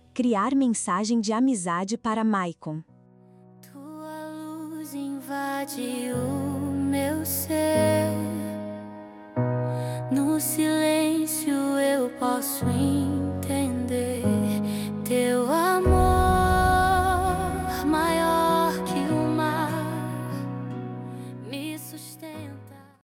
Criar mensagem de amizade para Maicon. Tua luz invade o meu ser, no silêncio